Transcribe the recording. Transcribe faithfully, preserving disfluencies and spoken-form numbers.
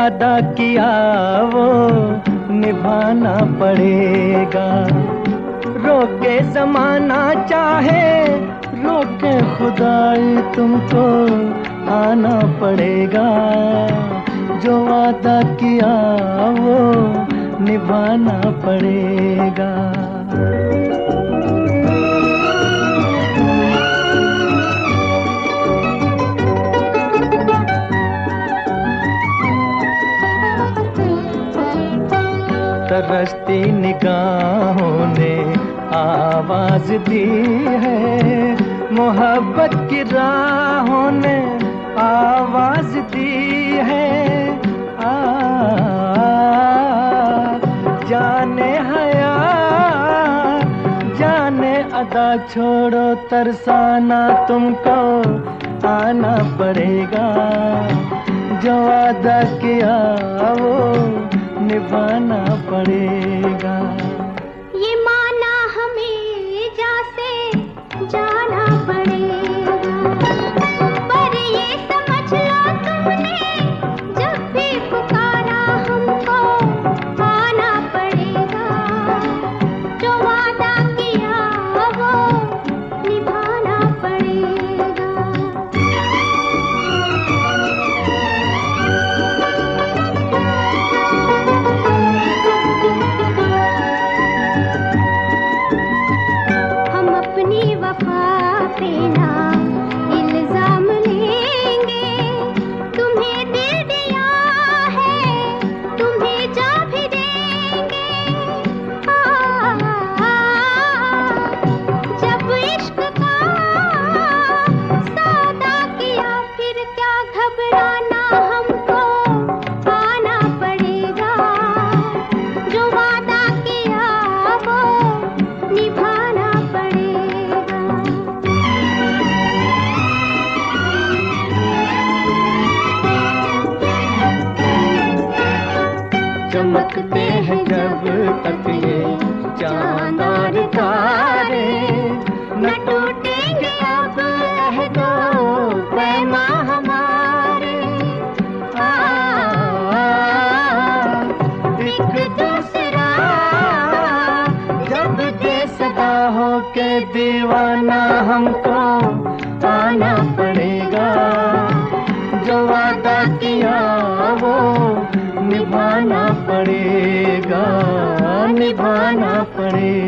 वादा किया वो निभाना पड़ेगा। रोके ज़माना चाहे रोके खुदाई, तुमको आना पड़ेगा। जो वादा किया वो निभाना पड़ेगा। तरसती निगाहों ने आवाज दी है, मोहब्बत की राहों ने आवाज दी है। आ, जाने हया जाने अदा छोड़ो, तरसाना तुमको आना पड़ेगा। जो वादा किया वो निभाना पड़ेगा। ये माना हमें जैसे जाना पड़ेगा, पर ये समझ लो तुमने जब भी पुकारा हमको आना पड़ेगा। जो वादा किया वो निभाना पड़ेगा। इल्जाम लेंगे, तुम्हें दे दिया है तुम्हें जा भी देंगे। आ, जब इश्क का सौदा किया फिर क्या घबराना, हमको आना पड़ेगा। जो वादा किया वो निभाना पड़ेगा। चमकते हैं जब तक ये चांद और तारे, न टूटेंगे अब अहदो पैमा हमारे। आ, एक दूसरा जब दे सदा हो के दीवाना, हमको आना पड़ेगा। जो वादा किया वो निभाना पड़ेगा, निभाना पड़ेगा।